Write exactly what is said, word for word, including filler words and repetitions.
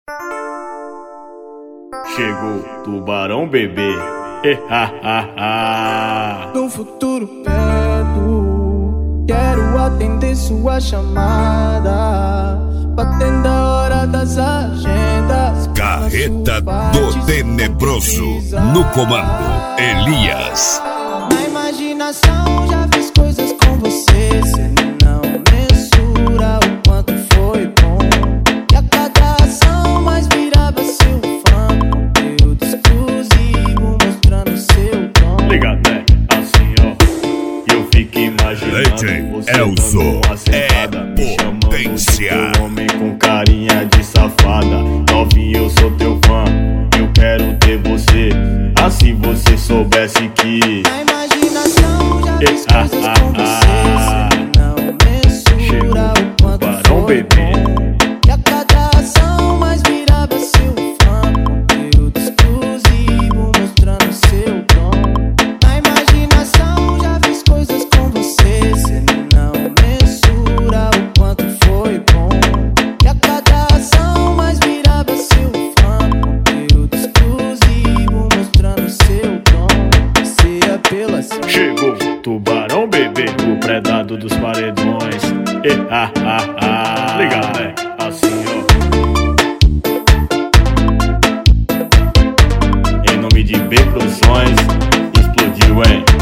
Chegou Tubarão Bebê. Num futuro perto, quero atender sua chamada, batendo a hora das agendas. Carreta do Tenebroso, no comando, Elias. Na imaginação já fiz coisas com você, cê não mensura o quanto foi bom. E a cada ação mais virava seu fã, conteúdo exclusivo mostrando seu dom. Ligado, né? Assim, ó, eu fico imaginando você Elzo dando uma sentada, é me chamando potência. de teu homem com carinha de safada. Novinho, eu sou teu fã, eu quero ter você. Assim você soubesse que Na imaginação já fiz coisas com você, cê não mensura o quanto Tubarão foi Bebê. bom. E a cada ação mais virava seu fã, conteúdo exclusivo mostrando seu dom. Na imaginação já fiz coisas com você, cê não mensura o quanto foi bom. E a cada ação mais virava seu fã, conteúdo exclusivo mostrando seu dom. Se apela assim. chegou Tubarão Bebê, o predado dos paredões. Ligado, né? Assim, ó. Em nome de B Produções, explodiu, hein?